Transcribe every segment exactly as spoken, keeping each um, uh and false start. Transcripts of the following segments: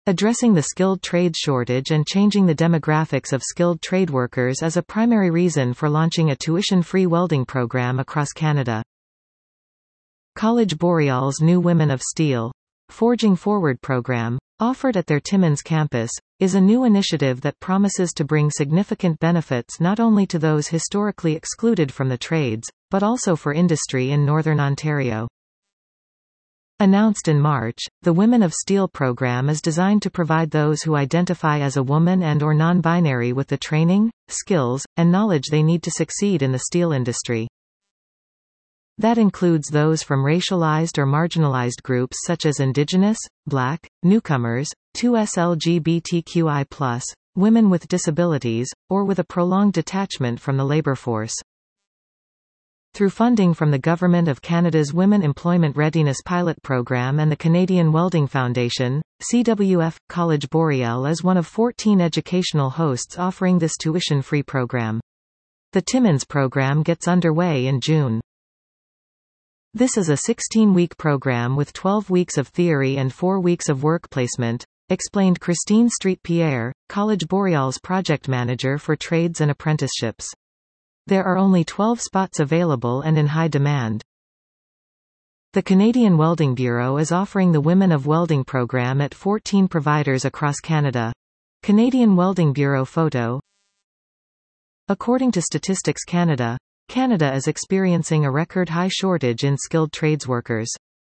Addressing the skilled trades shortage and changing the demographics of skilled trade workers is a primary reason for launching a tuition-free welding program across Canada. College Boreal's new Women of Steel, Forging Forward program, offered at their Timmins campus, is a new initiative that promises to bring significant benefits not only to those historically excluded from the trades, but also for industry in Northern Ontario. Announced in March, the Women of Steel program is designed to provide those who identify as a woman and or non-binary with the training, skills, and knowledge they need to succeed in the steel industry. That includes those from racialized or marginalized groups such as Indigenous, Black, newcomers, two S L G B T Q I plus, women with disabilities, or with a prolonged detachment from the labor force. Through funding from the Government of Canada's Women Employment Readiness Pilot Program and the Canadian Welding Foundation, C W F College Boreal is one of fourteen educational hosts offering this tuition-free program. The Timmins program gets underway in June. This is a sixteen-week program with twelve weeks of theory and four weeks of work placement, explained Christine Street-Pierre, College Boreal's project manager for trades and apprenticeships. There are only twelve spots available and in high demand. The Canadian Welding Bureau is offering the Women of Welding program at fourteen providers across Canada. Canadian Welding Bureau photo. According to Statistics Canada, Canada is experiencing a record-high shortage in skilled trades workers.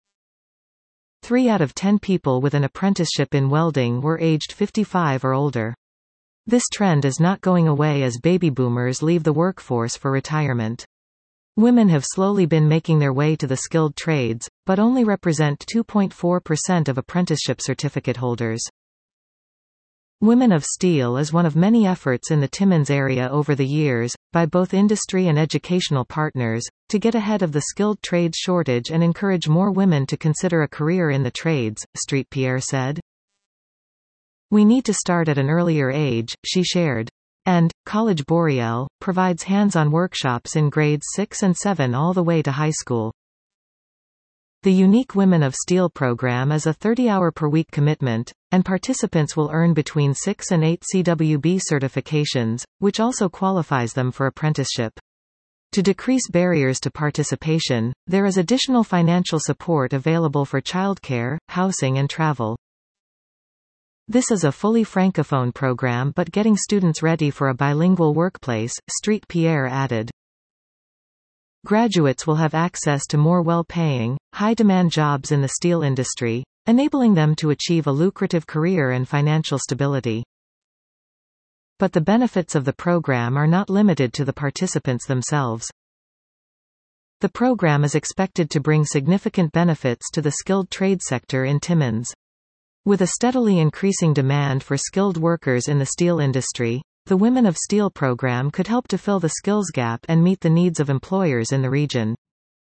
Three out of ten people with an apprenticeship in welding were aged fifty-five or older. This trend is not going away as baby boomers leave the workforce for retirement. Women have slowly been making their way to the skilled trades, but only represent two point four percent of apprenticeship certificate holders. Women of Steel is one of many efforts in the Timmins area over the years, by both industry and educational partners, to get ahead of the skilled trades shortage and encourage more women to consider a career in the trades, Street-Pierre said. We need to start at an earlier age, she shared. And, College Boreal, provides hands-on workshops in grades six and seven all the way to high school. The unique Women of Steel program is a thirty-hour per week commitment, and participants will earn between six and eight C W B certifications, which also qualifies them for apprenticeship. To decrease barriers to participation, there is additional financial support available for childcare, housing and travel. This is a fully francophone program but getting students ready for a bilingual workplace, Street-Pierre added. Graduates will have access to more well-paying, high-demand jobs in the steel industry, enabling them to achieve a lucrative career and financial stability. But the benefits of the program are not limited to the participants themselves. The program is expected to bring significant benefits to the skilled trade sector in Timmins. With a steadily increasing demand for skilled workers in the steel industry, the Women of Steel program could help to fill the skills gap and meet the needs of employers in the region.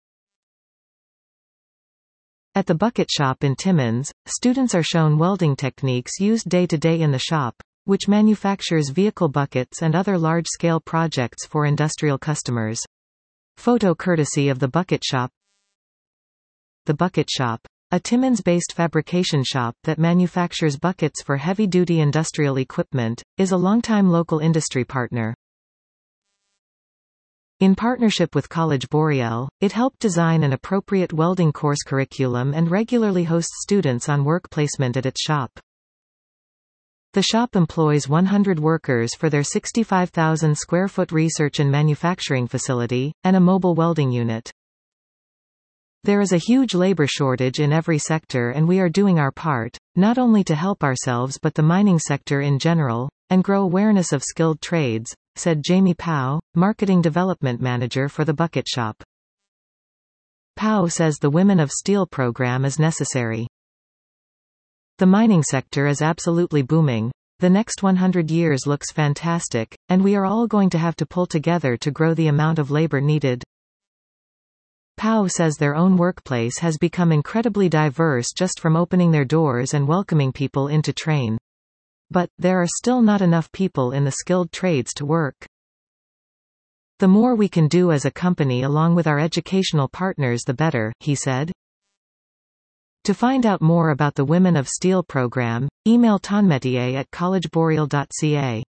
At the Bucket Shop in Timmins, students are shown welding techniques used day-to-day in the shop, which manufactures vehicle buckets and other large-scale projects for industrial customers. Photo courtesy of the Bucket Shop. The Bucket Shop, a Timmins-based fabrication shop that manufactures buckets for heavy-duty industrial equipment, is a longtime local industry partner. In partnership with College Boreal, it helped design an appropriate welding course curriculum and regularly hosts students on work placement at its shop. The shop employs one hundred workers for their sixty-five thousand square foot research and manufacturing facility, and a mobile welding unit. There is a huge labor shortage in every sector and we are doing our part, not only to help ourselves but the mining sector in general, and grow awareness of skilled trades, said Jamie Powell, Marketing Development Manager for the Bucket Shop. Powell says the Women of Steel program is necessary. The mining sector is absolutely booming. The next one hundred years looks fantastic, and we are all going to have to pull together to grow the amount of labor needed. Powell says their own workplace has become incredibly diverse just from opening their doors and welcoming people in to train. But, there are still not enough people in the skilled trades to work. The more we can do as a company along with our educational partners the better, he said. To find out more about the Women of Steel program, Email tonmetier at collegeboreal dot c a.